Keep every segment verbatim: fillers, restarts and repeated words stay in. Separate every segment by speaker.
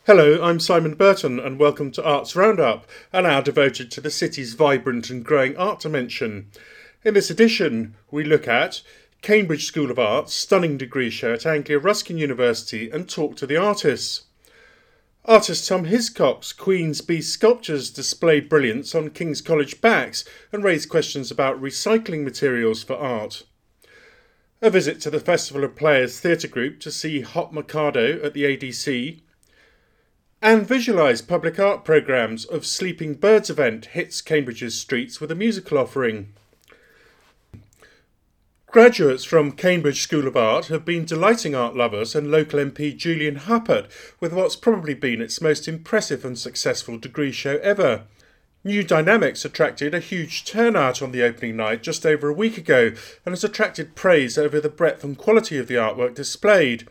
Speaker 1: Hello, I'm Simon Burton and welcome to Arts Roundup, an hour devoted to the city's vibrant and growing art dimension. In this edition, we look at Cambridge School of Art's stunning degree show at Anglia Ruskin University and talk to the artists. Artist Tom Hiscock's Queen's Beast sculptures displayed brilliance on King's College backs and raised questions about recycling materials for art. A visit to the Festival of Players Theatre Group to see Hot Mikado at the A D C. And visualise public art programmes of Sleeping Birds event hits Cambridge's streets with a musical offering. Graduates from Cambridge School of Art have been delighting art lovers and local M P Julian Huppert with what's probably been its most impressive and successful degree show ever. New Dynamics attracted a huge turnout on the opening night just over a week ago and has attracted praise over the breadth and quality of the artwork displayed.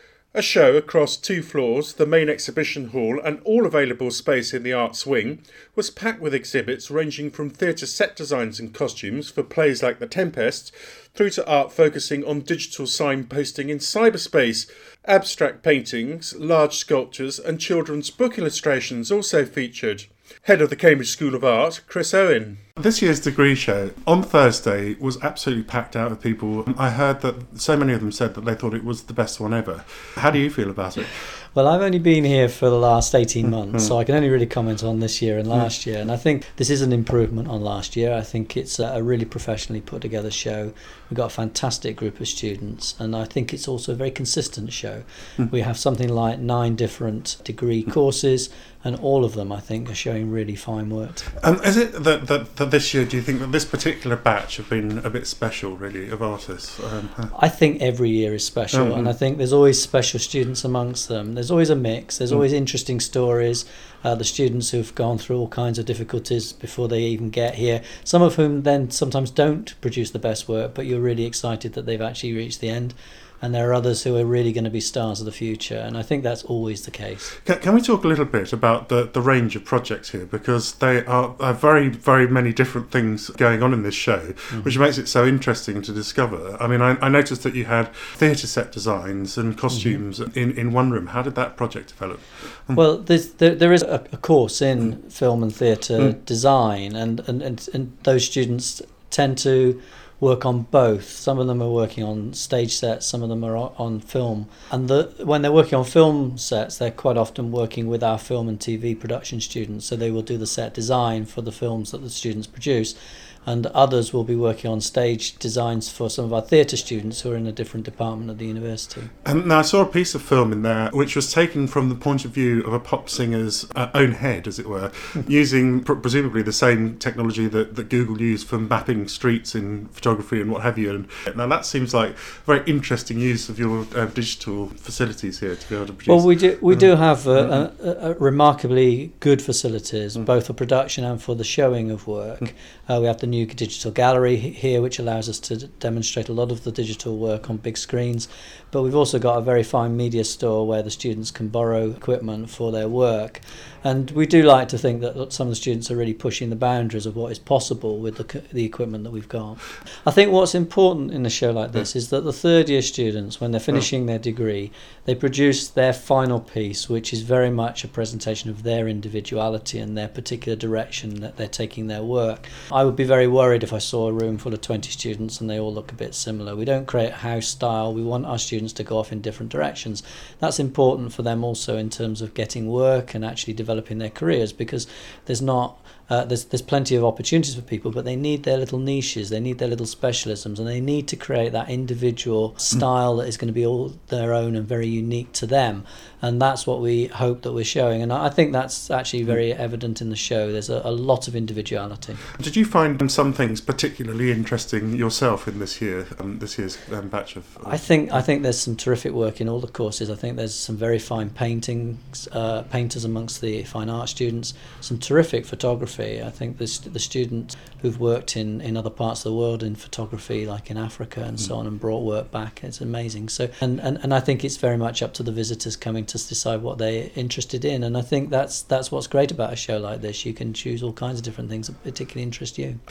Speaker 1: A show across two floors, the main exhibition hall and all available space in the arts wing, was packed with exhibits ranging from theatre set designs and costumes for plays like The Tempest, through to art focusing on digital signposting in cyberspace. Abstract paintings, large sculptures and children's book illustrations also featured. Head of the Cambridge School of Art, Chris Owen.
Speaker 2: This year's degree show on Thursday was absolutely packed out of people. I heard that so many of them said that they thought it was the best one ever. How do you feel about it?
Speaker 3: Well, I've only been here for the last eighteen months, so I can only really comment on this year and last year. And I think this is an improvement on last year. I think it's a really professionally put together show. We've got a fantastic group of students, and I think it's also a very consistent show. We have something like nine different degree courses, and all of them, I think, are showing really fine work.
Speaker 2: And is it that, that, that this year, do you think that this particular batch have been a bit special, really, of artists? Um,
Speaker 3: I think every year is special, mm-hmm. and I think there's always special students amongst them. There's always a mix. There's always interesting stories. Uh, the students who've gone through all kinds of difficulties before they even get here, some of whom then sometimes don't produce the best work, but you're really excited that they've actually reached the end. And there are others who are really going to be stars of the future, and I think that's always the case.
Speaker 2: Can, can we talk a little bit about the, the range of projects here? Because they are, are very, very many different things going on in this show, mm-hmm. which makes it so interesting to discover. I mean, I, I noticed that you had theatre set designs and costumes mm-hmm. in, in one room. How did that project develop?
Speaker 3: Well, there, there is a, a course in mm. film and theatre mm. design, and, and, and, and those students tend to work on both. Some of them are working on stage sets, some of them are on film. And the, when they're working on film sets, they're quite often working with our film and T V production students, so they will do the set design for the films that the students produce. And others will be working on stage designs for some of our theatre students who are in a different department at the university.
Speaker 2: And now I saw a piece of film in there which was taken from the point of view of a pop singer's uh, own head, as it were, using pr- presumably the same technology that, that Google used for mapping streets in photography and what have you. And now that seems like a very interesting use of your uh, digital facilities here to be able to produce.
Speaker 3: Well, we do we do have a, a, a remarkably good facilities, mm. both for production and for the showing of work. Mm. Uh, we have the new digital gallery here, which allows us to demonstrate a lot of the digital work on big screens, but we've also got a very fine media store where the students can borrow equipment for their work. And we do like to think that some of the students are really pushing the boundaries of what is possible with the, the equipment that we've got. I think what's important in a show like this is that the third year students, when they're finishing their degree, they produce their final piece, which is very much a presentation of their individuality and their particular direction that they're taking their work. I would be very worried if I saw a room full of twenty students and they all look a bit similar. We don't create house style. We want our students to go off in different directions. That's important for them also in terms of getting work and actually developing their careers, because there's not Uh, there's there's plenty of opportunities for people, but they need their little niches, they need their little specialisms, and they need to create that individual style that is going to be all their own and very unique to them. And that's what we hope that we're showing. And I think that's actually very evident in the show. There's a, a lot of individuality.
Speaker 2: Did you find some things particularly interesting yourself in this year, um, this year's um, batch of? Uh,
Speaker 3: I think I think there's some terrific work in all the courses. I think there's some very fine paintings, uh, painters amongst the fine art students, some terrific photography. I think the, the students who've worked in, in other parts of the world in photography, like in Africa and so on, and brought work back, it's amazing. So, and, and, and I think it's very much up to the visitors coming to decide what they're interested in. And I think that's that's what's great about a show like this. You can choose all kinds of different things that particularly interest you.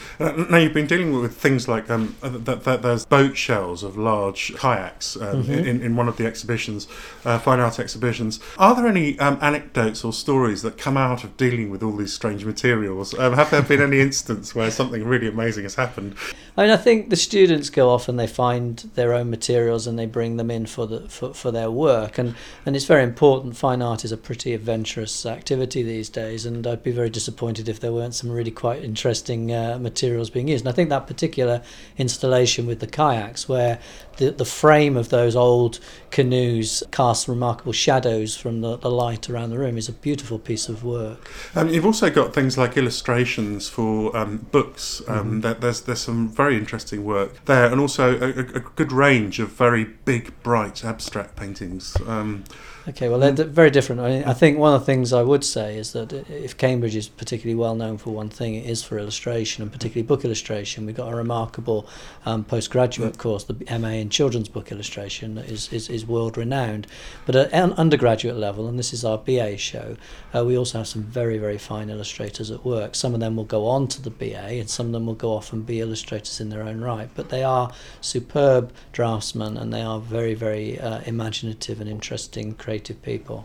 Speaker 2: Uh, now, you've been dealing with things like um, that, that there's boat shells of large kayaks um, mm-hmm. in, in one of the exhibitions, uh, fine art exhibitions. Are there any um, anecdotes or stories that come out of dealing with all these strange materials? Um, have there been any instance where something really amazing has happened?
Speaker 3: I mean, I think the students go off and they find their own materials and they bring them in for the for, for their work, and, and it's very important. Fine art is a pretty adventurous activity these days, and I'd be very disappointed if there weren't some really quite interesting uh, materials being used. And I think that particular installation with the kayaks, where the, the frame of those old canoes casts remarkable shadows from the, the light around the room, is a beautiful piece of work.
Speaker 2: Um, you've also got things like illustrations for um, books. Um, mm-hmm. that there's there's some very interesting work there, and also a, a, a good range of very big, bright, abstract paintings. Um,
Speaker 3: Okay, well, they're very different. I, mean, I think one of the things I would say is that if Cambridge is particularly well known for one thing, it is for illustration, and particularly book illustration. We've got a remarkable um, postgraduate course, the M A in Children's Book Illustration, that is, is, is world-renowned. But at an undergraduate level, and this is our B A show, uh, we also have some very, very fine illustrators at work. Some of them will go on to the B A, and some of them will go off and be illustrators in their own right. But they are superb draftsmen, and they are very, very uh, imaginative and interesting, creative people.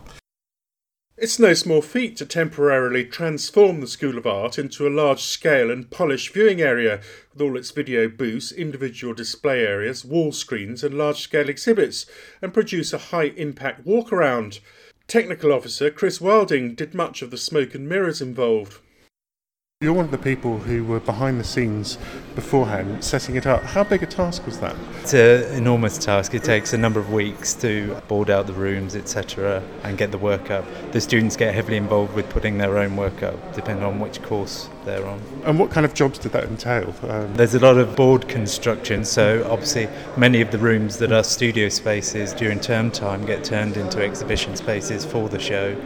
Speaker 1: It's no small feat to temporarily transform the School of Art into a large-scale and polished viewing area with all its video booths, individual display areas, wall screens and large-scale exhibits, and produce a high-impact walk-around. Technical Officer Chris Wilding did much of the smoke and mirrors involved.
Speaker 2: You're one of the people who were behind the scenes beforehand, setting it up. How big a task was that?
Speaker 4: It's an enormous task. It takes a number of weeks to board out the rooms, et cetera, and get the work up. The students get heavily involved with putting their own work up, depending on which course they're on.
Speaker 2: And what kind of jobs did that entail? Um,
Speaker 4: There's a lot of board construction, so obviously many of the rooms that are studio spaces during term time get turned into exhibition spaces for the show.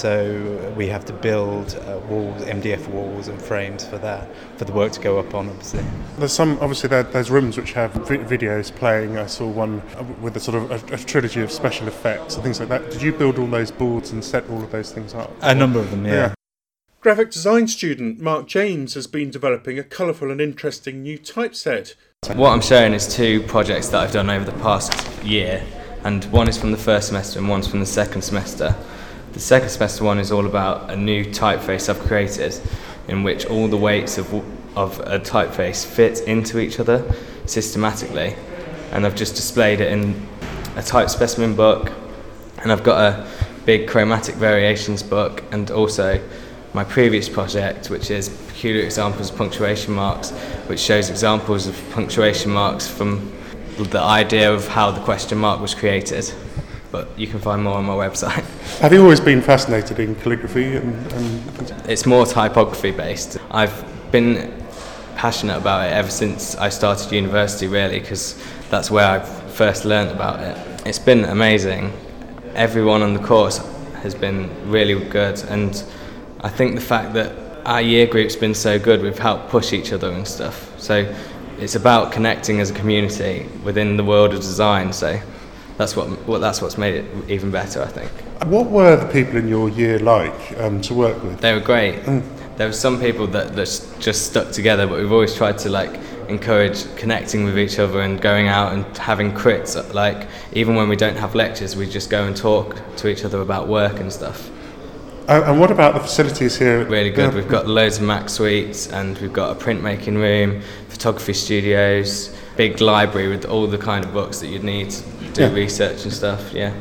Speaker 4: So we have to build uh, walls, M D F walls and frames for that, for the work to go up on, obviously.
Speaker 2: There's some, obviously there, there's rooms which have vi- videos playing. I saw one with a sort of a, a trilogy of special effects and things like that. Did you build all those boards and set all of those things up?
Speaker 4: A number of them, yeah. yeah.
Speaker 1: Graphic design student Mark James has been developing a colourful and interesting new typeset.
Speaker 5: What I'm showing is two projects that I've done over the past year, and one is from the first semester and one's from the second semester. The second semester one is all about a new typeface I've created, in which all the weights of of a typeface fit into each other systematically, and I've just displayed it in a type specimen book, and I've got a big chromatic variations book, and also my previous project, which is Peculiar Examples of Punctuation Marks, which shows examples of punctuation marks from the idea of how the question mark was created. But you can find more on my website.
Speaker 2: Have you always been fascinated in calligraphy? And, and
Speaker 5: It's more typography based. I've been passionate about it ever since I started university, really, because that's where I first learned about it. It's been amazing. Everyone on the course has been really good, and I think the fact that our year group's been so good, we've helped push each other and stuff. So it's about connecting as a community within the world of design. So that's what, what that's what's made it even better, I think.
Speaker 2: What were the people in your year like um, to work with?
Speaker 5: They were great.
Speaker 2: Mm.
Speaker 5: There were some people that, that just stuck together, but we've always tried to like encourage connecting with each other and going out and having crits. Like even when we don't have lectures, we just go and talk to each other about work and stuff.
Speaker 2: Uh, and what about the facilities here?
Speaker 5: Really good.
Speaker 2: Yeah.
Speaker 5: We've got loads of Mac suites, and we've got a printmaking room, photography studios, big library with all the kind of books that you'd need to do yeah. research and stuff. Yeah.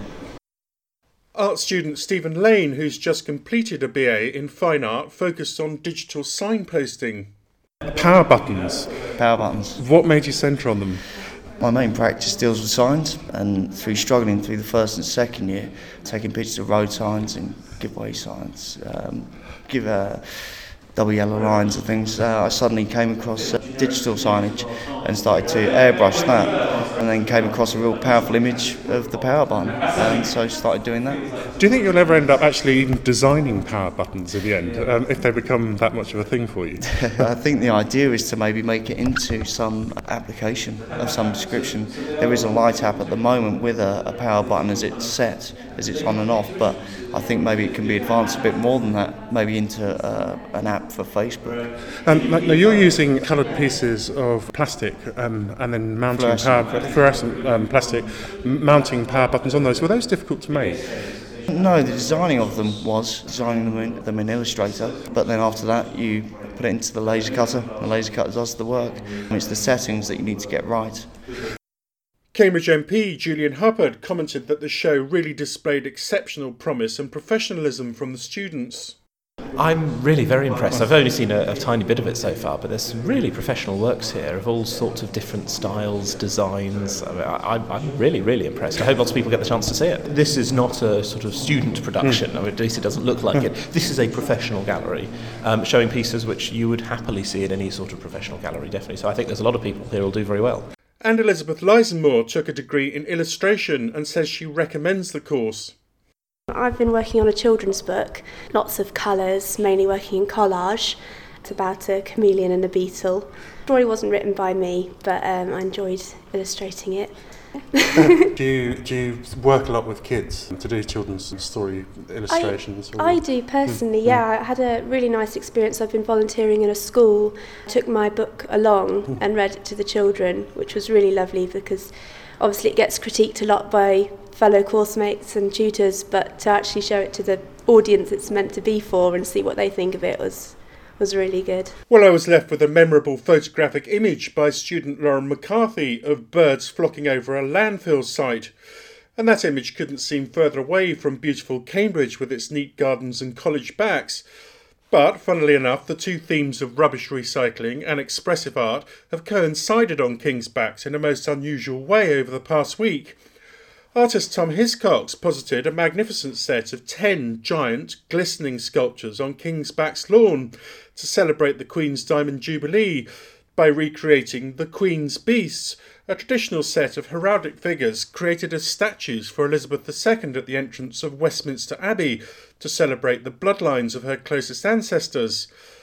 Speaker 1: Art student Stephen Lane, who's just completed a B A in fine art, focused on digital signposting.
Speaker 2: Power buttons.
Speaker 6: Power buttons.
Speaker 2: What made you centre on them?
Speaker 6: My main practice deals with signs, and through struggling through the first and second year, taking pictures of road signs and giveaway signs, um, give uh, double yellow lines and things, uh, I suddenly came across uh, digital signage and started to airbrush that, and then came across a real powerful image of the power button, and so started doing that.
Speaker 2: Do you think you'll ever end up actually even designing power buttons in the end, um, if they become that much of a thing for you?
Speaker 6: I think the idea is to maybe make it into some application of some description. There is a light app at the moment with a, a power button as it's set, as it's on and off, but I think maybe it can be advanced a bit more than that, maybe into uh, an app for Facebook.
Speaker 2: Um, now you're using coloured pieces of plastic um, and then mounting
Speaker 6: Fluorescent.
Speaker 2: power fluorescent um, plastic, m- mounting power buttons on those. Were those difficult to make?
Speaker 6: No, the designing of them was designing them in, them in Illustrator, but then after that you put it into the laser cutter. The laser cutter does the work. And it's the settings that you need to get right.
Speaker 1: Cambridge M P Julian Huppert commented that the show really displayed exceptional promise and professionalism from the students.
Speaker 7: I'm really very impressed. I've only seen a, a tiny bit of it so far, but there's some really professional works here of all sorts of different styles, designs. I mean, I, I'm really, really impressed. I hope lots of people get the chance to see it. This is not a sort of student production, mm. I mean, at least it doesn't look like mm. it. This is a professional gallery um, showing pieces which you would happily see in any sort of professional gallery, definitely. So I think there's a lot of people here who will do very well.
Speaker 1: And Elizabeth Lisenmore took a degree in illustration and says she recommends the course.
Speaker 8: I've been working on a children's book, lots of colours, mainly working in collage. It's about a chameleon and a beetle. The story wasn't written by me, but um, I enjoyed illustrating it.
Speaker 2: do you do you work a lot with kids to do children's story illustrations?
Speaker 8: I, I do personally, mm. yeah. I had a really nice experience. I've been volunteering in a school, took my book along mm. and read it to the children, which was really lovely because obviously it gets critiqued a lot by fellow course mates and tutors, but to actually show it to the audience it's meant to be for and see what they think of it was was really good.
Speaker 1: Well, I was left with a memorable photographic image by student Lauren McCarthy of birds flocking over a landfill site. And that image couldn't seem further away from beautiful Cambridge with its neat gardens and college backs. But, funnily enough, the two themes of rubbish recycling and expressive art have coincided on King's Backs in a most unusual way over the past week. Artist Tom Hiscox posited a magnificent set of ten giant, glistening sculptures on King's Back's lawn to celebrate the Queen's Diamond Jubilee by recreating the Queen's Beasts, a traditional set of heraldic figures created as statues for Elizabeth the Second at the entrance of Westminster Abbey to celebrate the bloodlines of her closest ancestors.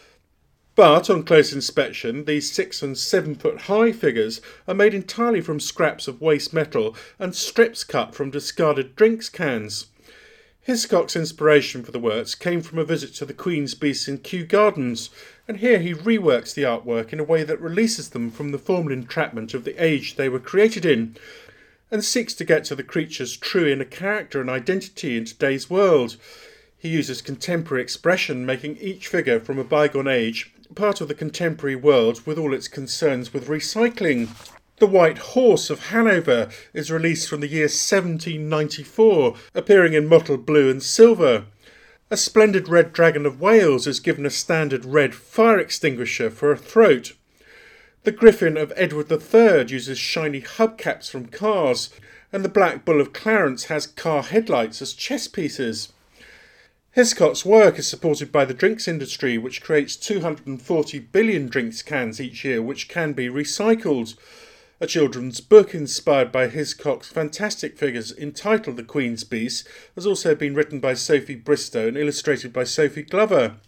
Speaker 1: But on close inspection, these six and seven foot high figures are made entirely from scraps of waste metal and strips cut from discarded drinks cans. Hiscox's inspiration for the works came from a visit to the Queen's Beasts in Kew Gardens, and here he reworks the artwork in a way that releases them from the formal entrapment of the age they were created in, and seeks to get to the creature's true inner character and identity in today's world. He uses contemporary expression, making each figure from a bygone age part of the contemporary world with all its concerns with recycling. The White Horse of Hanover is released from the year seventeen ninety-four, appearing in mottled blue and silver. A splendid Red Dragon of Wales is given a standard red fire extinguisher for a throat. The Griffin of Edward the Third uses shiny hubcaps from cars, and the Black Bull of Clarence has car headlights as chess pieces. Hiscox's work is supported by the drinks industry, which creates two hundred forty billion drinks cans each year which can be recycled. A children's book inspired by Hiscox's fantastic figures entitled The Queen's Beasts has also been written by Sophie Bristow and illustrated by Sophie Glover.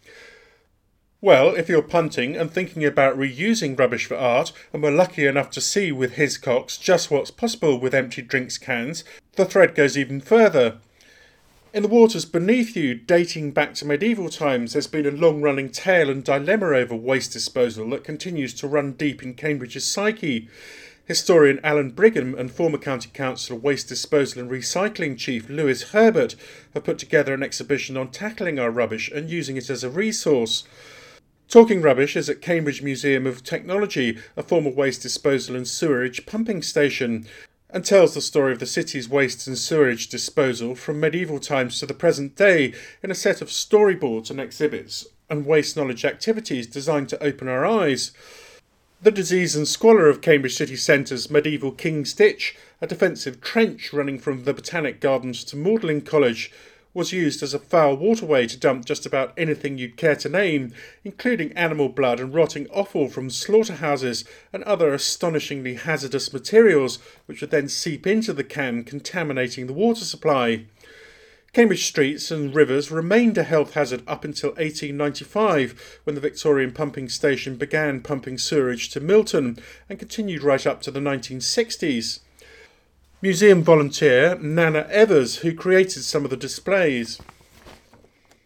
Speaker 1: Well, if you're punting and thinking about reusing rubbish for art and were lucky enough to see with Hiscox just what's possible with empty drinks cans, the thread goes even further. In the waters beneath you, dating back to medieval times, there's been a long-running tale and dilemma over waste disposal that continues to run deep in Cambridge's psyche. Historian Alan Brigham and former County Council Waste Disposal and Recycling Chief Lewis Herbert have put together an exhibition on tackling our rubbish and using it as a resource. Talking Rubbish is at Cambridge Museum of Technology, a former waste disposal and sewerage pumping station, and tells the story of the city's waste and sewerage disposal from medieval times to the present day in a set of storyboards and exhibits and waste knowledge activities designed to open our eyes. The disease and squalor of Cambridge city centre's medieval King's Ditch, a defensive trench running from the Botanic Gardens to Magdalen College, was used as a foul waterway to dump just about anything you'd care to name, including animal blood and rotting offal from slaughterhouses and other astonishingly hazardous materials, which would then seep into the Cam, contaminating the water supply. Cambridge streets and rivers remained a health hazard up until eighteen ninety-five, when the Victorian pumping station began pumping sewerage to Milton, and continued right up to the nineteen sixties. Museum volunteer Nana Evers, who created some of the displays.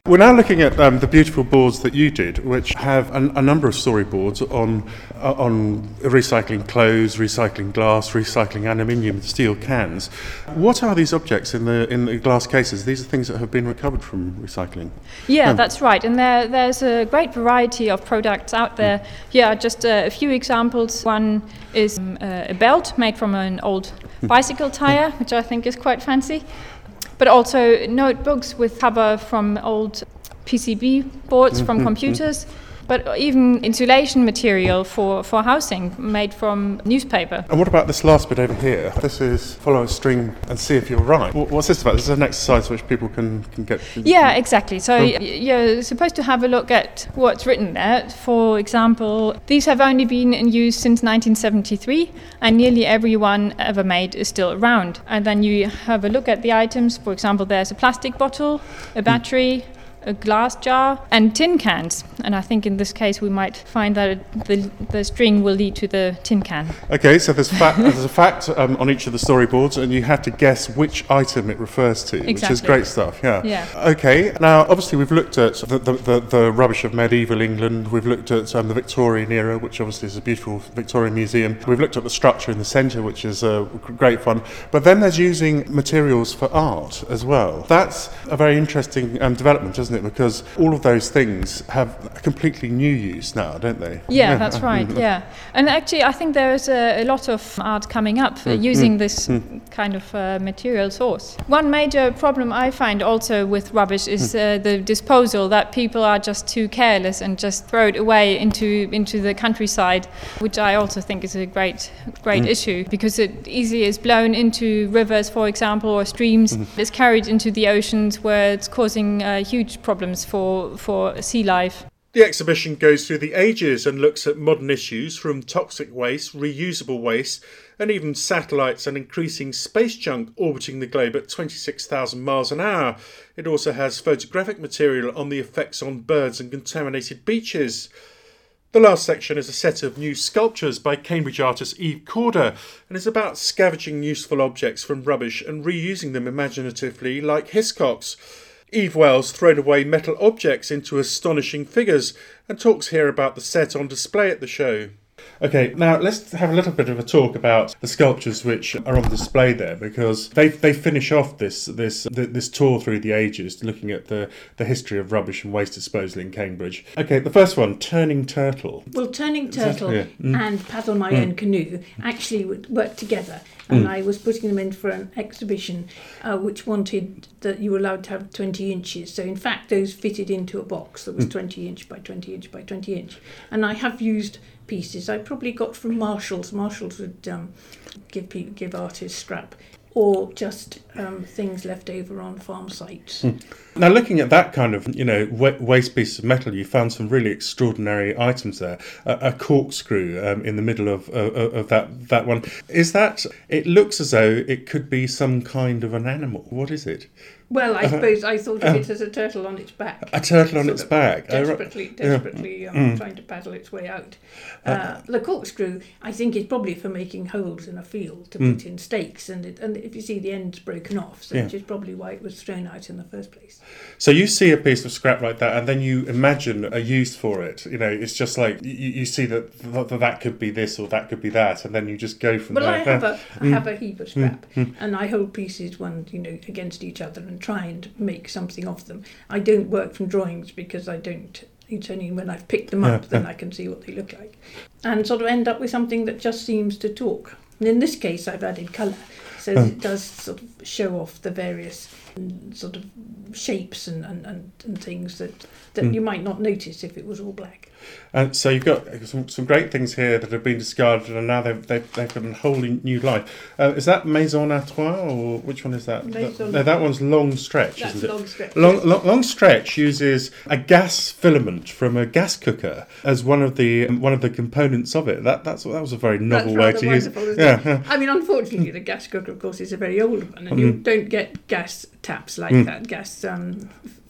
Speaker 2: We're now looking at um, the beautiful boards that you did, which have a, a number of storyboards on uh, on recycling clothes, recycling glass, recycling aluminium, steel cans. What are these objects in the in the glass cases? These are things that have been recovered from recycling.
Speaker 9: Yeah,
Speaker 2: um,
Speaker 9: that's right. And there there's a great variety of products out there. Mm. Yeah, just a, a few examples. One is um, a belt made from an old bicycle tire, which I think is quite fancy. But also notebooks with cover from old P C B boards mm-hmm. from computers, but even insulation material for, for housing made from newspaper.
Speaker 2: And what about this last bit over here? This is follow a string and see if you're right. What's this about? This is an exercise which people can, can get...
Speaker 9: Yeah, exactly. So oh. you're supposed to have a look at what's written there. For example, these have only been in use since nineteen seventy-three, and nearly every one ever made is still around. And then you have a look at the items. For example, there's a plastic bottle, a battery, mm. a glass jar, and tin cans. And I think in this case we might find that it, the, the string will lead to the tin can.
Speaker 2: Okay, so there's, fa- there's a fact um, on each of the storyboards, and you have to guess which item it refers to,
Speaker 9: exactly.
Speaker 2: which is great stuff. Yeah.
Speaker 9: yeah.
Speaker 2: Okay, now obviously we've looked at the, the, the, the rubbish of medieval England, we've looked at um, the Victorian era, which obviously is a beautiful Victorian museum, we've looked at the structure in the centre, which is uh, great fun, but then there's using materials for art as well. That's a very interesting um, development, isn't it? Because all of those things have a completely new use now, don't they?
Speaker 9: Yeah, that's right, yeah. And actually I think there's a, a lot of art coming up uh, using this kind of uh, material source. One major problem I find also with rubbish is uh, the disposal, that people are just too careless and just throw it away into into the countryside, which I also think is a great great mm. issue, because it easily is blown into rivers, for example, or streams. Mm. It's carried into the oceans where it's causing uh, huge problems for, for sea life.
Speaker 1: The exhibition goes through the ages and looks at modern issues from toxic waste, reusable waste, and even satellites and increasing space junk orbiting the globe at twenty-six thousand miles an hour. It also has photographic material on the effects on birds and contaminated beaches. The last section is a set of new sculptures by Cambridge artist Eve Corder, and is about scavenging useful objects from rubbish and reusing them imaginatively like Hiscox. Eve Wells thrown away metal objects into astonishing figures and talks here about the set on display at the show. Okay, now let's have a little bit of a talk about the sculptures which are on display there, because they they finish off this this this tour through the ages, looking at the, the history of rubbish and waste disposal in Cambridge. Okay, the first one, Turning Turtle.
Speaker 10: Well, Turning Turtle
Speaker 2: that, yeah. mm.
Speaker 10: and Paddle My mm. Own Canoe actually would work together, and mm. I was putting them in for an exhibition uh, which wanted that you were allowed to have twenty inches. So in fact, those fitted into a box that was mm. twenty inch by twenty inch by twenty inch, and I have used pieces I probably got from Marshalls. Marshalls would um, give people, give artists scrap, or just um, things left over on farm sites.
Speaker 2: Mm. Now, looking at that kind of, you know, waste piece of metal, you found some really extraordinary items there. A, a corkscrew um, in the middle of, of of that that one. Is that? It looks as though it could be some kind of an animal. What is it?
Speaker 10: Well, I suppose I thought of it as a turtle on its back.
Speaker 2: A turtle on its back.
Speaker 10: Desperately, desperately um, mm. trying to paddle its way out. Uh, the corkscrew, I think, is probably for making holes in a field to mm. put in stakes, and it, and if you see the end's broken off, so yeah. which is probably why it was thrown out in the first place.
Speaker 2: So you see a piece of scrap like that, and then you imagine a use for it. You know, it's just like you, you see that, that that could be this or that could be that, and then you just go from
Speaker 10: well,
Speaker 2: there.
Speaker 10: Well, I have a I have a heap of scrap, mm. and I hold pieces one, you know, against each other and try and make something of them. I don't work from drawings because I don't. It's only when I've picked them up yeah, then yeah. I can see what they look like, and sort of end up with something that just seems to talk. And in this case, I've added colour, so um. it does sort of show off the various sort of shapes and, and, and, and things that, that mm. you might not notice if it was all black.
Speaker 2: And so you've got some, some great things here that have been discarded, and now they've they've, they've got a wholly new life. Uh, is that Maison à Trois, or which one is that?
Speaker 10: Maison
Speaker 2: no, that one's Long Stretch,
Speaker 10: That's
Speaker 2: isn't it?
Speaker 10: Long Stretch.
Speaker 2: Long, long, long Stretch uses a gas filament from a gas cooker as one of the um, one of the components of it. That that's that was a very novel way to use it.
Speaker 10: Yeah, yeah. I mean, unfortunately, the gas cooker, of course, is a very old one, and mm. you don't get gas taps like mm. that, gas um,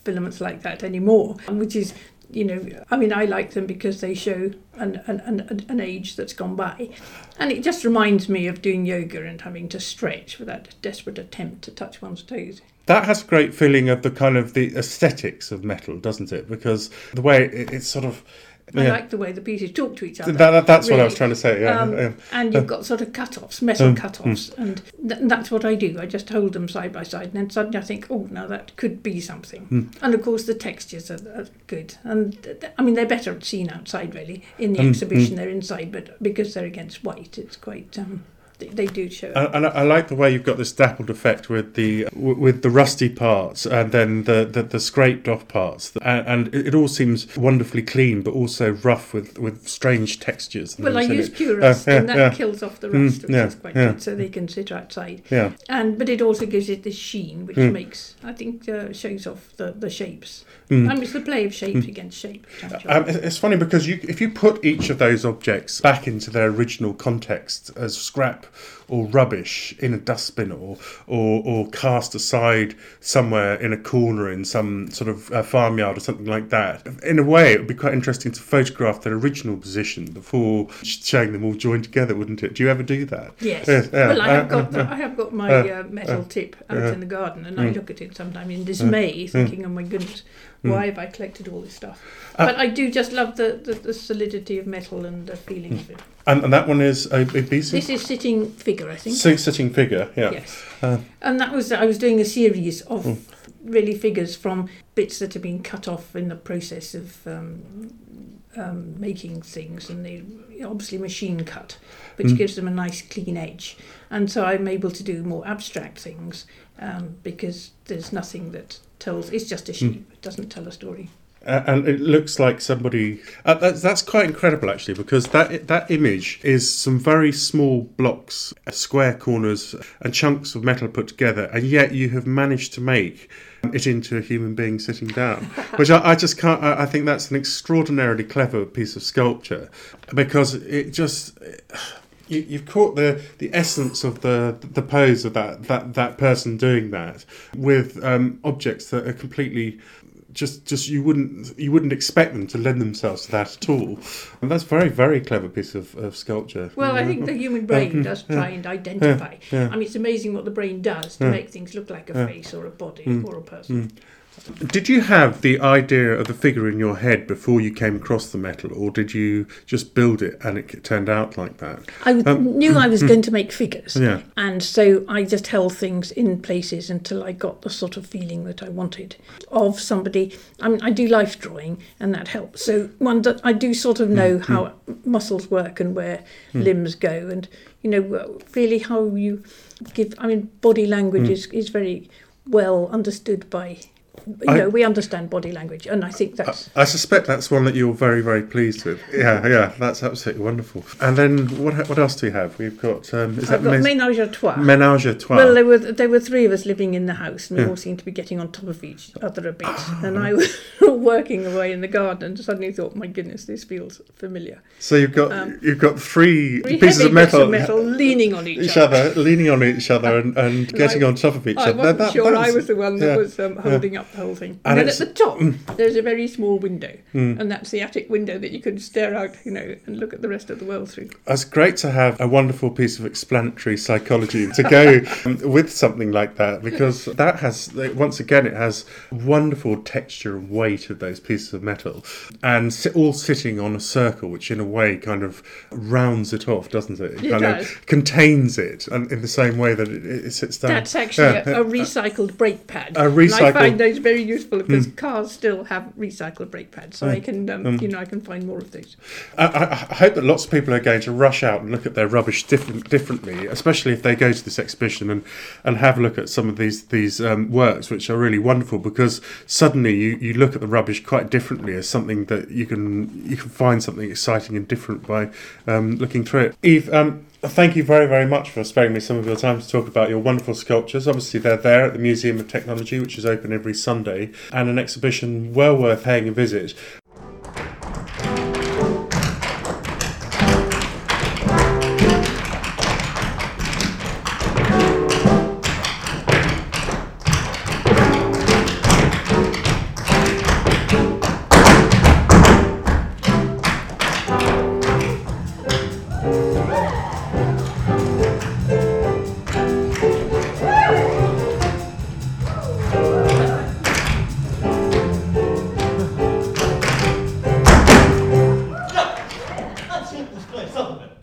Speaker 10: filaments like that anymore, which is, you know, I mean, I like them because they show an, an, an, an age that's gone by. And it just reminds me of doing yoga and having to stretch with that desperate attempt to touch one's toes.
Speaker 2: That has a great feeling of the kind of the aesthetics of metal, doesn't it? Because the way it, it's sort of...
Speaker 10: I
Speaker 2: yeah.
Speaker 10: like the way the pieces talk to each other.
Speaker 2: That, that, that's
Speaker 10: really.
Speaker 2: what I was trying to say, yeah.
Speaker 10: Um,
Speaker 2: yeah.
Speaker 10: And you've got sort of cut-offs, metal um, cut-offs, mm. and th- that's what I do. I just hold them side by side, and then suddenly I think, oh, now that could be something. Mm. And of course the textures are, are good. And th- I mean, they're better seen outside, really. In the um, exhibition, mm. they're inside, but because they're against white, it's quite... Um, they do show.
Speaker 2: And I, I like the way you've got this dappled effect with the with the rusty parts and then the, the, the scraped off parts, and, and it all seems wonderfully clean, but also rough with, with strange textures.
Speaker 10: Well, I use pure rust, uh, yeah, and that yeah. kills off the rust, mm, which yeah, is quite yeah. good, so they can sit outside.
Speaker 2: Yeah.
Speaker 10: And but it also gives it this sheen, which mm. makes, I think, uh, shows off the, the shapes.
Speaker 2: Mm.
Speaker 10: I mean, it's the play of shapes mm. against shape.
Speaker 2: Um, it's funny because you, if you put each of those objects back into their original context as scrap or rubbish in a dustbin or, or or cast aside somewhere in a corner in some sort of uh, farmyard or something like that, in a way it would be quite interesting to photograph their original position before showing them all joined together, wouldn't it? Do you ever do that?
Speaker 10: Yes.
Speaker 2: yes yeah.
Speaker 10: Well, I have
Speaker 2: uh,
Speaker 10: got
Speaker 2: uh,
Speaker 10: I have got my uh, metal uh, tip out uh, in the garden, and uh, I look at it sometimes in dismay, uh, thinking, oh my goodness, why have I collected all this stuff? Uh, but I do just love the, the, the solidity of metal and the feeling of it.
Speaker 2: And, and that one is a, a B C?
Speaker 10: This is Sitting Figure, I think.
Speaker 2: So, sitting Figure, yeah.
Speaker 10: Yes. Uh, and that was, I was doing a series of mm. really figures from bits that have been cut off in the process of um, um, making things, and they obviously machine cut, which mm. gives them a nice clean edge. And so I'm able to do more abstract things um, because there's nothing that tells, it's just a shape, mm. it doesn't tell a story.
Speaker 2: Uh, and it looks like somebody... Uh, that's, that's quite incredible, actually, because that that image is some very small blocks, square corners, and chunks of metal put together, and yet you have managed to make it into a human being sitting down, which I, I just can't... I, I think that's an extraordinarily clever piece of sculpture, because it just... You, you've caught the, the essence of the the pose of that, that, that person doing that with um, objects that are completely... Just, just you wouldn't, you wouldn't expect them to lend themselves to that at all, and that's a very, very clever piece of, of sculpture.
Speaker 10: Well, I think the human brain does try and identify. Yeah, yeah. I mean, it's amazing what the brain does to yeah. make things look like a yeah. face or a body mm. or a person. Mm.
Speaker 2: Did you have the idea of the figure in your head before you came across the metal, or did you just build it and it turned out like that?
Speaker 10: I um, knew I was
Speaker 2: mm,
Speaker 10: going to make figures,
Speaker 2: yeah.
Speaker 10: and so I just held things in places until I got the sort of feeling that I wanted of somebody. I mean, I do life drawing, and that helps. So one, that I do sort of know mm, how mm. muscles work and where mm. limbs go, and you know, really how you give. I mean, body language mm. is, is very well understood by. You I, know, we understand body language, and I think that's...
Speaker 2: I, I suspect that's one that you're very, very pleased with. Yeah, yeah, that's absolutely wonderful. And then what what else do you have? We've got... Um, is
Speaker 10: I've
Speaker 2: that
Speaker 10: got Ménage à Trois.
Speaker 2: Ménage à Trois.
Speaker 10: Well, there were, there were three of us living in the house, and we yeah. all seemed to be getting on top of each other a bit. And I was working away in the garden and suddenly thought, my goodness, this feels familiar.
Speaker 2: So you've got um, you've got three,
Speaker 10: three
Speaker 2: pieces of metal,
Speaker 10: of metal leaning on each,
Speaker 2: each
Speaker 10: other.
Speaker 2: other, leaning on each other and, and getting I, on top of each
Speaker 10: I
Speaker 2: other.
Speaker 10: I wasn't
Speaker 2: that,
Speaker 10: sure
Speaker 2: that was,
Speaker 10: I was the one that
Speaker 2: yeah,
Speaker 10: was um, holding
Speaker 2: yeah.
Speaker 10: up the whole thing.
Speaker 2: And,
Speaker 10: and then at the top, mm. there's a very small window,
Speaker 2: mm.
Speaker 10: and that's the attic window that you can stare out, you know, and look at the rest of the world through.
Speaker 2: It's great to have a wonderful piece of explanatory psychology to go with something like that, because that has, once again, it has wonderful texture and weight of those pieces of metal, and all sitting on a circle, which in a way kind of rounds it off, doesn't it? It,
Speaker 10: it
Speaker 2: kind
Speaker 10: does.
Speaker 2: of contains it, and in the same way that it, it sits down.
Speaker 10: That's actually yeah. a, a recycled brake pad.
Speaker 2: A recycled.
Speaker 10: And I find those very useful because
Speaker 2: mm.
Speaker 10: cars still have recycled brake pads, so mm. I can, um, um, you know, I can find more of those.
Speaker 2: I, I, I hope that lots of people are going to rush out and look at their rubbish different, differently, especially if they go to this exhibition and, and have a look at some of these these um, works, which are really wonderful, because suddenly you, you look at the rubbish quite differently as something that you can you can find something exciting and different by um, looking through it. Eve, um, thank you very, very much for sparing me some of your time to talk about your wonderful sculptures. Obviously, they're there at the Museum of Technology, which is open every Sunday, and an exhibition well worth paying a visit.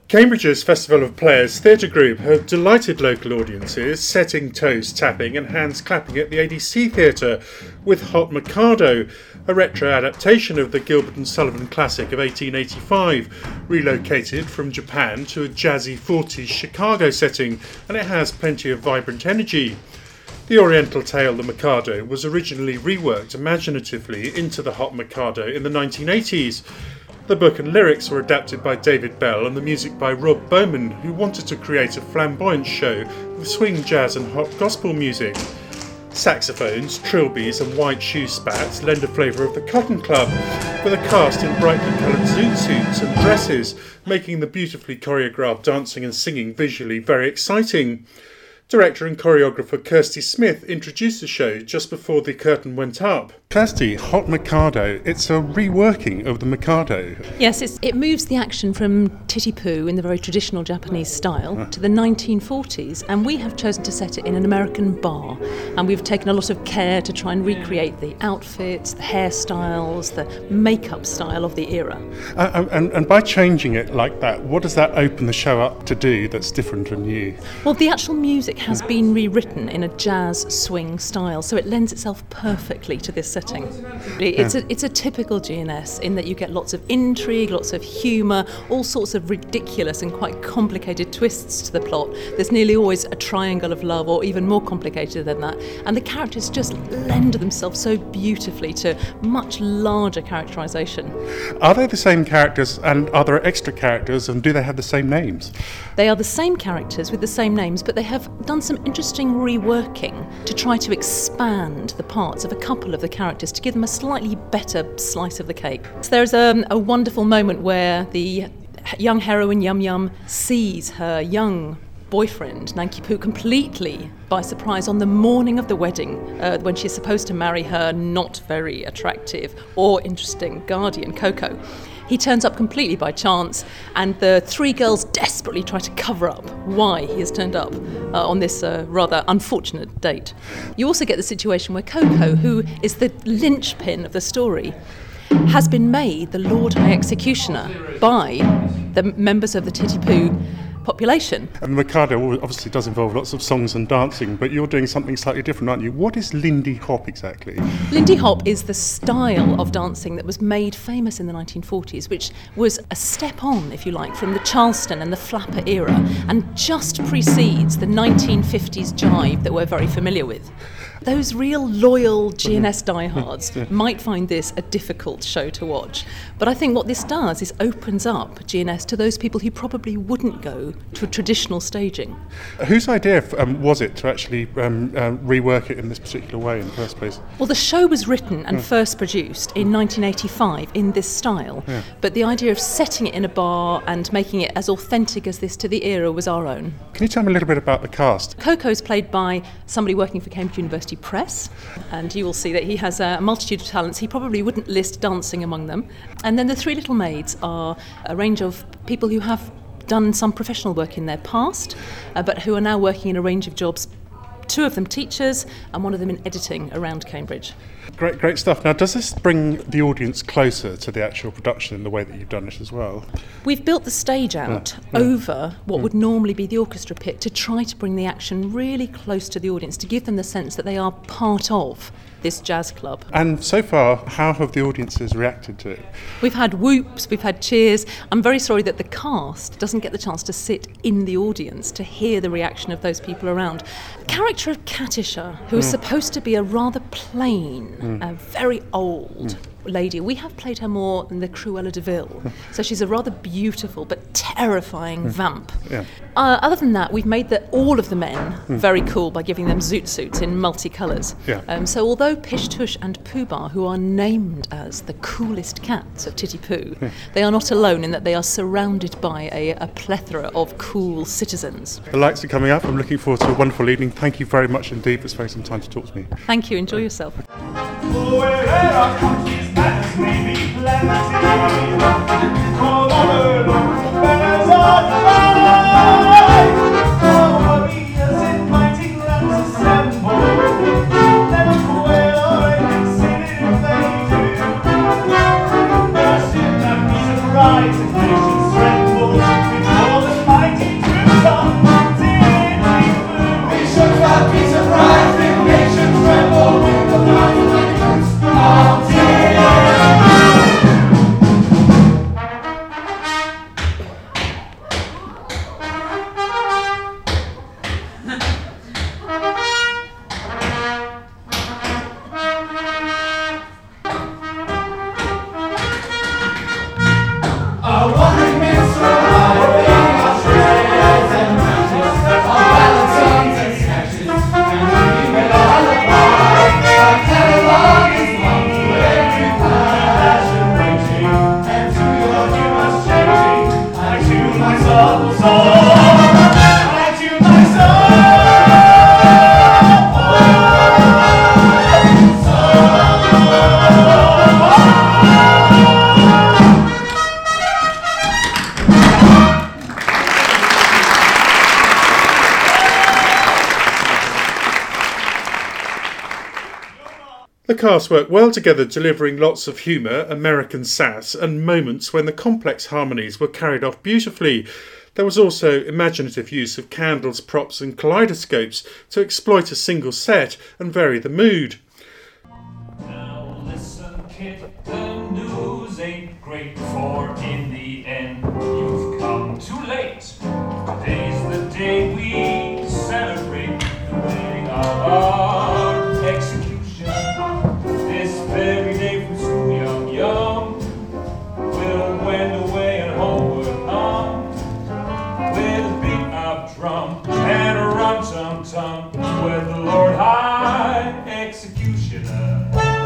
Speaker 1: Cambridge's Festival of Players theatre group have delighted local audiences, setting toes tapping and hands clapping at the A D C Theatre with Hot Mikado, a retro adaptation of the Gilbert and Sullivan classic of eighteen eighty-five, relocated from Japan to a jazzy forties Chicago setting, and it has plenty of vibrant energy. The Oriental tale The Mikado was originally reworked imaginatively into the Hot Mikado in the nineteen eighties. The book and lyrics were adapted by David Bell and the music by Rob Bowman, who wanted to create a flamboyant show with swing, jazz and hot gospel music. Saxophones, trilbies and white shoe spats lend a flavour of the Cotton Club, with a cast in brightly coloured zoot suits and dresses, making the beautifully choreographed dancing and singing visually very exciting. Director and choreographer Kirsty Smith introduced the show just before the curtain went up.
Speaker 2: Kirsty, Hot Mikado, it's a reworking of the Mikado.
Speaker 11: Yes, it's, it moves the action from Titipu in the very traditional Japanese style huh. to the nineteen forties, and we have chosen to set it in an American bar, and we've taken a lot of care to try and recreate the outfits, the hairstyles, the makeup style of the era.
Speaker 2: Uh, and, and by changing it like that, what does that open the show up to do that's different and new?
Speaker 11: Well, the actual music has been rewritten in a jazz swing style, so it lends itself perfectly to this setting. It's a, it's a typical G N S in that you get lots of intrigue, lots of humour, all sorts of ridiculous and quite complicated twists to the plot. There's nearly always a triangle of love, or even more complicated than that, and the characters just lend themselves so beautifully to much larger characterisation.
Speaker 2: Are they the same characters, and are there extra characters, and do they have the same names?
Speaker 11: They are the same characters with the same names, but they have done some interesting reworking to try to expand the parts of a couple of the characters to give them a slightly better slice of the cake. So there's a, a wonderful moment where the young heroine Yum Yum sees her young boyfriend Nanki-Poo completely by surprise on the morning of the wedding, uh, when she's supposed to marry her not very attractive or interesting guardian Coco. He turns up completely by chance, and the three girls desperately try to cover up why he has turned up uh, on this uh, rather unfortunate date. You also get the situation where Coco, who is the linchpin of the story, has been made the Lord High Executioner by the members of the Titipu population.
Speaker 2: And Mikado obviously does involve lots of songs and dancing, but you're doing something slightly different, aren't you? What is Lindy Hop exactly?
Speaker 11: Lindy Hop is the style of dancing that was made famous in the nineteen forties, which was a step on, if you like, from the Charleston and the flapper era, and just precedes the nineteen fifties jive that we're very familiar with. Those real loyal G N S diehards might find this a difficult show to watch, but I think what this does is opens up G N S to those people who probably wouldn't go to a traditional staging.
Speaker 2: Whose idea um, was it to actually um, uh, rework it in this particular way in the first place?
Speaker 11: Well, the show was written and
Speaker 2: yeah.
Speaker 11: first produced in nineteen eighty-five in this style,
Speaker 2: yeah.
Speaker 11: but the idea of setting it in a bar and making it as authentic as this to the era was our own.
Speaker 2: Can you tell me a little bit about the cast?
Speaker 11: Coco is played by somebody working for Cambridge University Press, and you will see that he has a multitude of talents. He probably wouldn't list dancing among them. And then the three little maids are a range of people who have done some professional work in their past, uh, but who are now working in a range of jobs. Two of them teachers and one of them in editing around Cambridge.
Speaker 2: Great, great stuff. Now, does this bring the audience closer to the actual production in the way that you've done it as well?
Speaker 11: We've built the stage out yeah. over what yeah. would normally be the orchestra pit to try to bring the action really close to the audience, to give them the sense that they are part of this jazz club.
Speaker 2: And so far, how have the audiences reacted to it?
Speaker 11: We've had whoops, we've had cheers. I'm very sorry that the cast doesn't get the chance to sit in the audience to hear the reaction of those people around. The character of Katisha, who mm. is supposed to be a rather plain, mm. uh, very old mm. lady, we have played her more than the Cruella de Vil. So she's a rather beautiful but terrifying mm. vamp.
Speaker 2: Yeah.
Speaker 11: Uh, other than that, we've made the, all of the men mm. very cool by giving them zoot suits in multicolours.
Speaker 2: Yeah.
Speaker 11: Um, so although Pish Tush and Pooh Bah, who are named as the coolest cats of Titipu, yeah. they are not alone in that they are surrounded by a, a plethora of cool citizens.
Speaker 2: The lights are coming up. I'm looking forward to a wonderful evening. Thank you very much indeed for spending some time to talk to me.
Speaker 11: Thank you. Enjoy yourself.
Speaker 12: Right, and nations tremble before the
Speaker 1: cast worked well together, delivering lots of humour, American sass, and moments when the complex harmonies were carried off beautifully. There was also imaginative use of candles, props and kaleidoscopes to exploit a single set and vary the mood.
Speaker 12: Now listen, kid, the news ain't great, for in the end you've come too late. Today's the day we celebrate the wedding of our execution. This very day from school, young, young, will wend away and homeward hum, with a beat up drum and a rum tum tum, with the Lord High Executioner.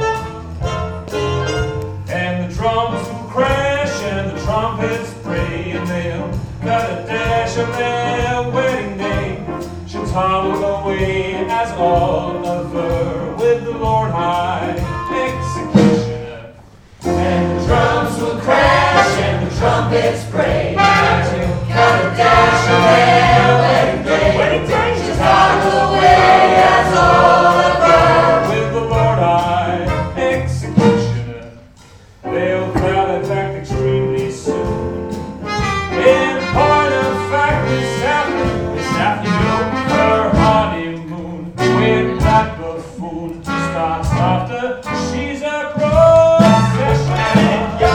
Speaker 12: And the drums will crash and the trumpets bray, and they'll cut a dash of their wedding day. She'll toddle away as all over, with the Lord High Executioner. And the drums will crash and the trumpets bray, she'll cut a dash of their wedding day. Wedding day. She'll toddle away as all over, with the Lord High Executioner. They'll file it back extremely soon. In point of fact, this afternoon, this afternoon, her honeymoon with that buffoon starts after she's a procession.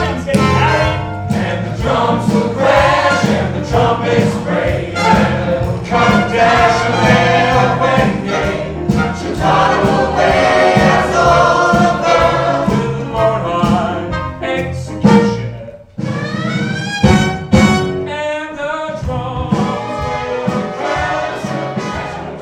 Speaker 12: And the drums will crash and the trumpets bray, and they'll come dash of their wedding day. She'll toddle away as all over, with the Lord High Executioner. And the drums will crash and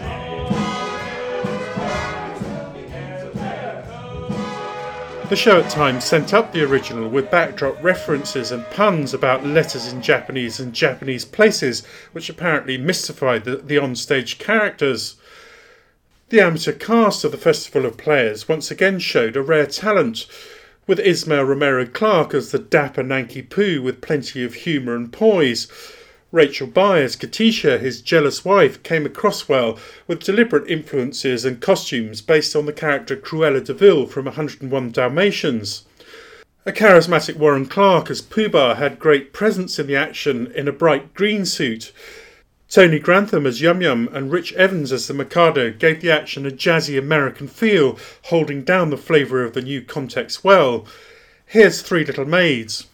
Speaker 1: The show at times sent up the original with backdrop references and puns about letters in Japanese and Japanese places, which apparently mystified the, the onstage characters. The amateur cast of the Festival of Players once again showed a rare talent, with Ismail Romero Clark as the dapper Nanki Poo with plenty of humour and poise. Rachel Byers, Katisha, his jealous wife, came across well, with deliberate influences and costumes based on the character Cruella de Vil from one hundred and one Dalmatians. A charismatic Warren Clark as Pooh-Bah had great presence in the action in a bright green suit. Tony Grantham as Yum Yum and Rich Evans as the Mikado gave the action a jazzy American feel, holding down the flavour of the new context well. Here's Three Little Maids.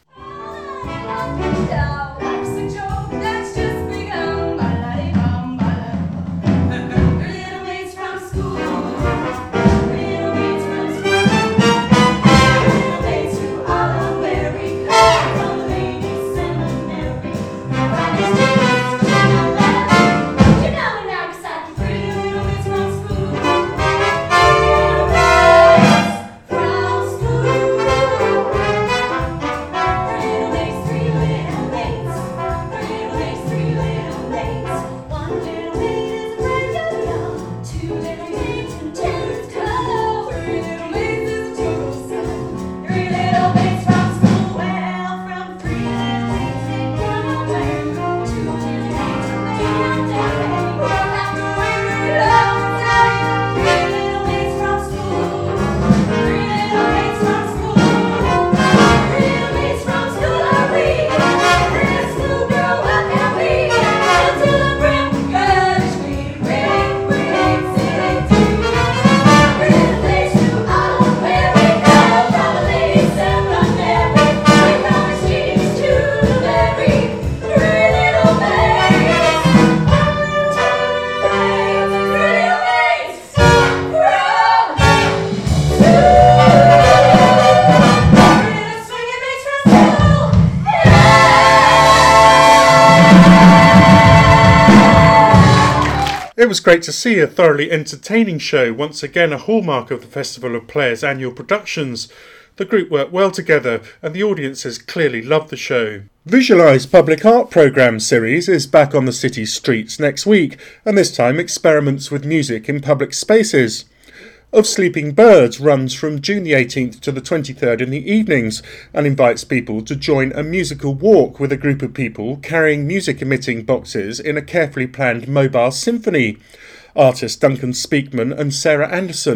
Speaker 1: It was great to see a thoroughly entertaining show, once again a hallmark of the Festival of Players' annual productions. The group worked well together and the audiences clearly loved the show. Visualise Public Art Programme series is back on the city's streets next week, and this time experiments with music in public spaces. Of Sleeping Birds runs from June the eighteenth to the twenty-third in the evenings and invites people to join a musical walk with a group of people carrying music-emitting boxes in a carefully planned mobile symphony. Artists Duncan Speakman and Sarah Anderson.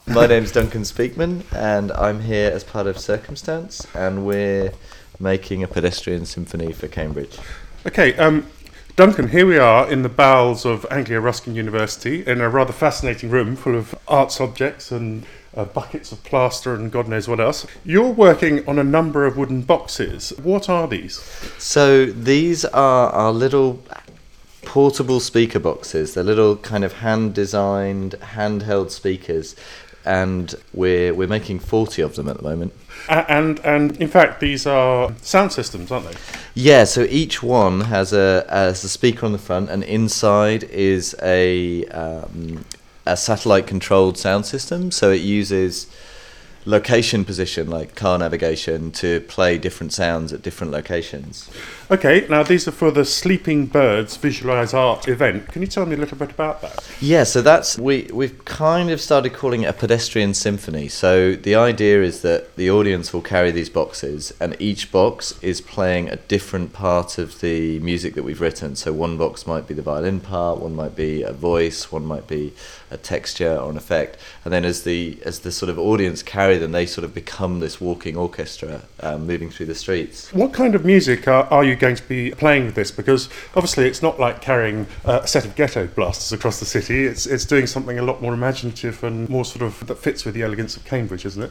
Speaker 13: My name's Duncan Speakman, and I'm here as part of Circumstance, and we're making a pedestrian symphony for Cambridge.
Speaker 2: Okay, um, Duncan, here we are in the bowels of Anglia Ruskin University in a rather fascinating room full of arts objects and uh, buckets of plaster and God knows what else. You're working on a number of wooden boxes. What are these?
Speaker 13: So these are our little portable speaker boxes. They're little kind of hand-designed, handheld speakers, and we're we're making forty of them at the moment.
Speaker 2: Uh, and and in fact, these are sound systems, aren't they?
Speaker 13: Yeah. So each one has a has a speaker on the front, and inside is a um, a satellite-controlled sound system. So it uses location position, like car navigation, to play different sounds at different locations.
Speaker 2: Okay, now these are for the Sleeping Birds Visualise Art event. Can you tell me a little bit about that?
Speaker 13: Yeah, so that's we we've kind of started calling it a pedestrian symphony. So the idea is that the audience will carry these boxes, and each box is playing a different part of the music that we've written. So one box might be the violin part, one might be a voice, one might be a texture or an effect, and then as the as the sort of audience carry them, they sort of become this walking orchestra um, moving through the streets.
Speaker 2: What kind of music are, are you going to be playing with this? Because obviously it's not like carrying uh, a set of ghetto blasters across the city. It's it's doing something a lot more imaginative and more sort of that fits with the elegance of Cambridge, isn't it?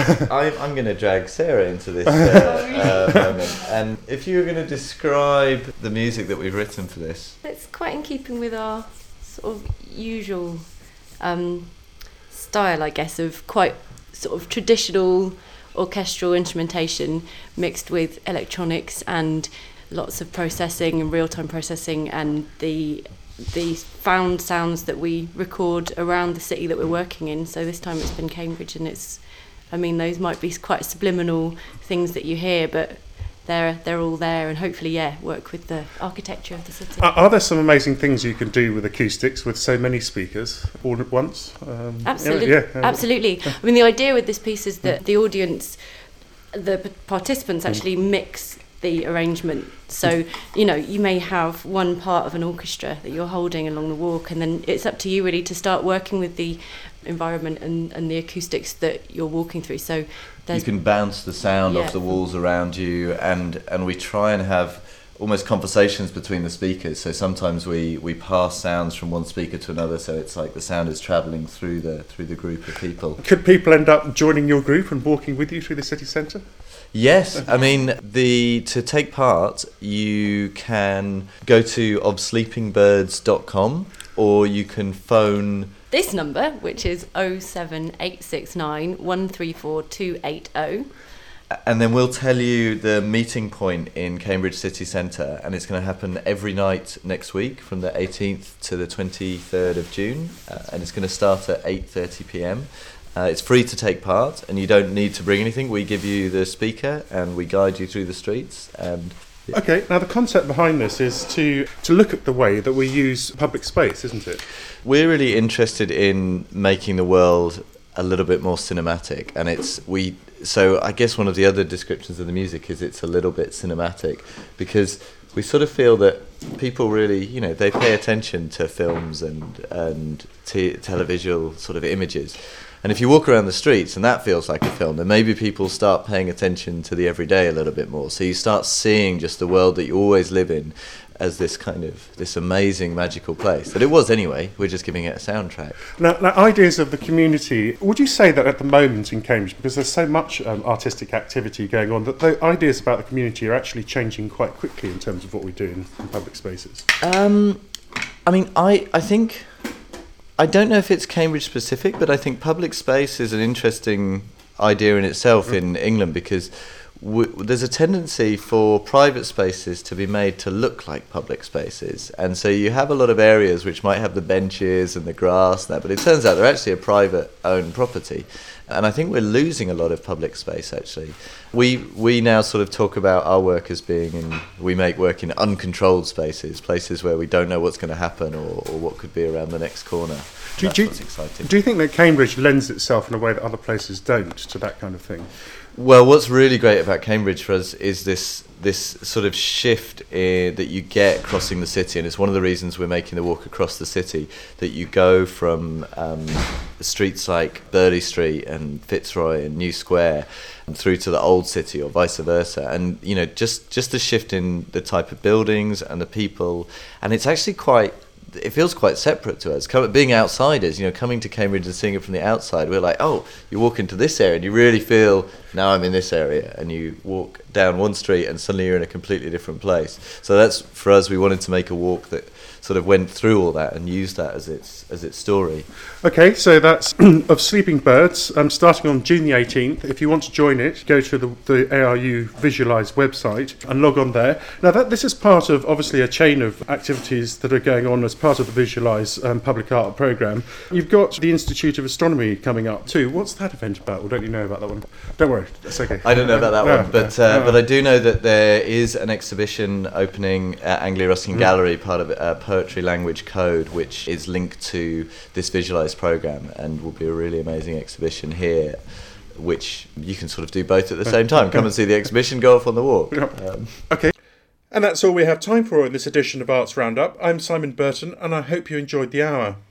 Speaker 13: I, I'm going to drag Sarah into this uh, uh, moment. And if you were going to describe the music that we've written for this.
Speaker 14: It's quite in keeping with our sort of usual um, style, I guess, of quite sort of traditional orchestral instrumentation mixed with electronics and lots of processing and real-time processing, and the the found sounds that we record around the city that we're working in. So this time it's been Cambridge, and it's, I mean, those might be quite subliminal things that you hear, but they're they're all there, and hopefully, yeah, work with the architecture of the city.
Speaker 2: Are, are there some amazing things you can do with acoustics with so many speakers all at once? Um,
Speaker 14: Absolutely,
Speaker 2: yeah, yeah.
Speaker 14: absolutely. I mean, the idea with this piece is that the audience, the participants actually mix the arrangement. So, you know, you may have one part of an orchestra that you're holding along the walk, and then it's up to you really to start working with the environment and, and the acoustics that you're walking through. So
Speaker 13: you can bounce the sound
Speaker 14: yeah.
Speaker 13: off the walls around you, and, and we try and have almost conversations between the speakers. So sometimes we, we pass sounds from one speaker to another, so it's like the sound is travelling through the through the group of people.
Speaker 2: Could people end up joining your group and walking with you through the city centre?
Speaker 13: Yes, I mean, the to take part, you can go to of sleeping birds dot com, or you can phone
Speaker 14: this number, which is oh seven eight six nine one three four two eight oh.
Speaker 13: And then we'll tell you the meeting point in Cambridge City Centre, and it's going to happen every night next week from the eighteenth to the twenty-third of June, uh, and it's going to start at eight thirty p.m. Uh, it's free to take part, and you don't need to bring anything. We give you the speaker, and we guide you through the streets. And yeah.
Speaker 2: Okay, now the concept behind this is to to look at the way that we use public space, isn't it?
Speaker 13: We're really interested in making the world a little bit more cinematic, and it's we. So I guess one of the other descriptions of the music is it's a little bit cinematic, because we sort of feel that people really, you know, they pay attention to films and and t- televisual sort of images. And if you walk around the streets and that feels like a film, then maybe people start paying attention to the everyday a little bit more. So you start seeing just the world that you always live in as this kind of, this amazing magical place. That it was anyway, we're just giving it a soundtrack.
Speaker 2: Now, now ideas of the community, would you say that at the moment in Cambridge, because there's so much um, artistic activity going on, that the ideas about the community are actually changing quite quickly in terms of what we do in, in public spaces?
Speaker 13: Um, I mean, I, I think... I don't know if it's Cambridge specific, but I think public space is an interesting idea in itself in England, because w- there's a tendency for private spaces to be made to look like public spaces. And so you have a lot of areas which might have the benches and the grass and that, but it turns out they're actually a private owned property. And I think we're losing a lot of public space, actually. We we now sort of talk about our work as being in, we make work in uncontrolled spaces, places where we don't know what's going to happen or, or what could be around the next corner.
Speaker 2: Do,
Speaker 13: That's
Speaker 2: do,
Speaker 13: what's exciting.
Speaker 2: Do you think that Cambridge lends itself in a way that other places don't to that kind of thing?
Speaker 13: Well, what's really great about Cambridge for us is this this sort of shift uh, that you get crossing the city, and it's one of the reasons we're making the walk across the city, that you go from um, streets like Burleigh Street and Fitzroy and New Square and through to the old city, or vice versa. And, you know, just, just the shift in the type of buildings and the people, and it's actually quite... it feels quite separate to us. Come, being outsiders, you know, coming to Cambridge and seeing it from the outside, we're like, oh, you walk into this area and you really feel, now I'm in this area, and you walk down one street and suddenly you're in a completely different place. So that's, for us, we wanted to make a walk that sort of went through all that and used that as its as its story.
Speaker 2: Okay, so that's of Sleeping Birds, um, starting on June the eighteenth. If you want to join it, go to the, the A R U Visualise website and log on there. Now, that this is part of, obviously, a chain of activities that are going on as part of the Visualise um, Public Art programme. You've got the Institute of Astronomy coming up too. What's that event about? Or don't you know about that one? Don't worry, that's okay.
Speaker 13: I don't know about that
Speaker 2: no,
Speaker 13: one, but
Speaker 2: no,
Speaker 13: uh,
Speaker 2: no.
Speaker 13: but I do know that there is an exhibition opening at Anglia Ruskin
Speaker 2: Mm.
Speaker 13: Gallery, part of uh, Poetry Language Code, which is linked to this Visualise programme, and will be a really amazing exhibition here, which you can sort of do both at the same time. Come and see the exhibition, go off on the walk. Um,
Speaker 2: okay.
Speaker 1: And that's all we have time for in this edition of Arts Roundup. I'm Simon Burton, and I hope you enjoyed the hour.